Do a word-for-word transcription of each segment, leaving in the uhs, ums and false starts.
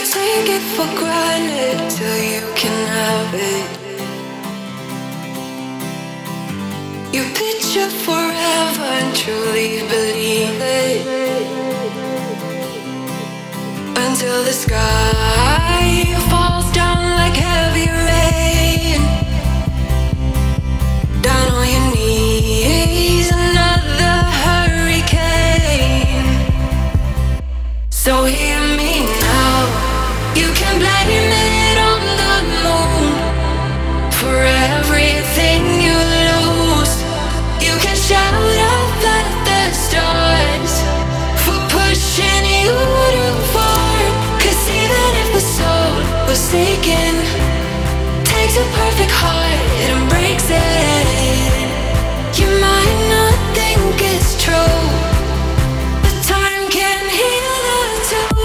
take it for granted till you can have it. You picture forever and truly believe it, until the sky falls down like heavy rain. Down on your knees, another hurricane. So hear me now, you can blame it on the moon for everything you lose. You can shout up at the stars for pushing you too far. 'Cause even if the soul was taken, takes a perfect heart and breaks it. You might not think it's true, but time can heal the two.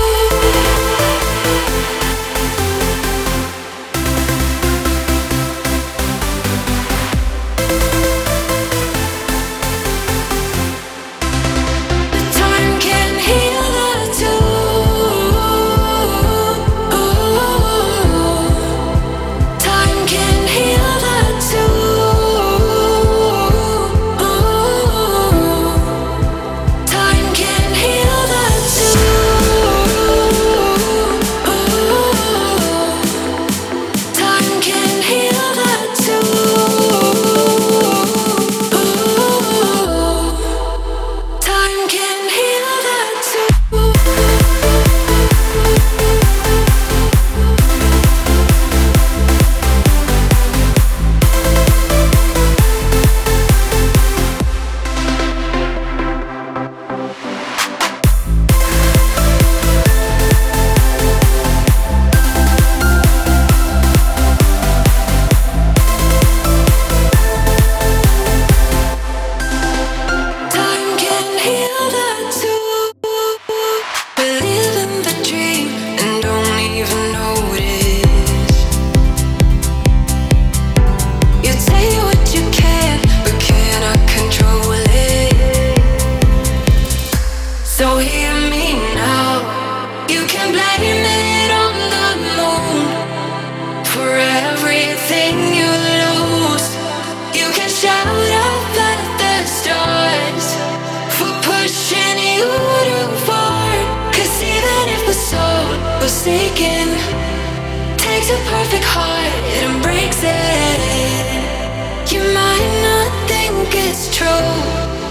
Forsaken, takes a perfect heart and breaks it. You might not think it's true,